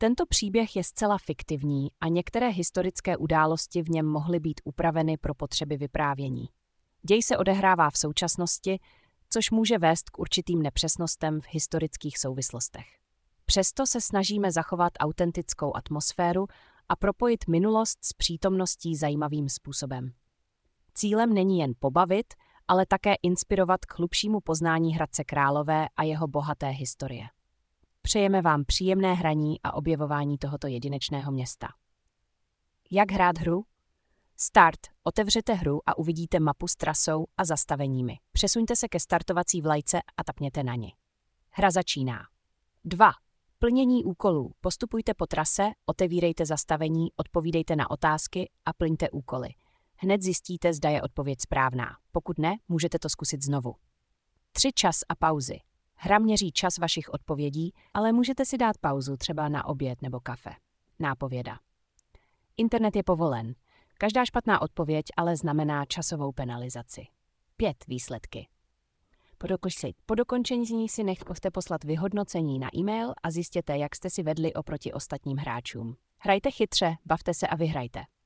Tento příběh je zcela fiktivní a některé historické události v něm mohly být upraveny pro potřeby vyprávění. Děj se odehrává v současnosti, což může vést k určitým nepřesnostem v historických souvislostech. Přesto se snažíme zachovat autentickou atmosféru a propojit minulost s přítomností zajímavým způsobem. Cílem není jen pobavit, ale také inspirovat k hlubšímu poznání Hradce Králové a jeho bohaté historie. Přejeme vám příjemné hraní a objevování tohoto jedinečného města. Jak hrát hru? Start. Otevřete hru a uvidíte mapu s trasou a zastaveními. Přesuňte se ke startovací vlajce a tapněte na ni. Hra začíná. 2. Plnění úkolů. Postupujte po trase, otevírejte zastavení, odpovídejte na otázky a plňte úkoly. Hned zjistíte, zda je odpověď správná. Pokud ne, můžete to zkusit znovu. 3. Čas a pauzy. Hra měří čas vašich odpovědí, ale můžete si dát pauzu třeba na oběd nebo kafe. Nápověda. Internet je povolen. Každá špatná odpověď ale znamená časovou penalizaci. 5. Výsledky. Po dokončení si nechte poslat vyhodnocení na e-mail a zjistěte, jak jste si vedli oproti ostatním hráčům. Hrajte chytře, bavte se a vyhrajte.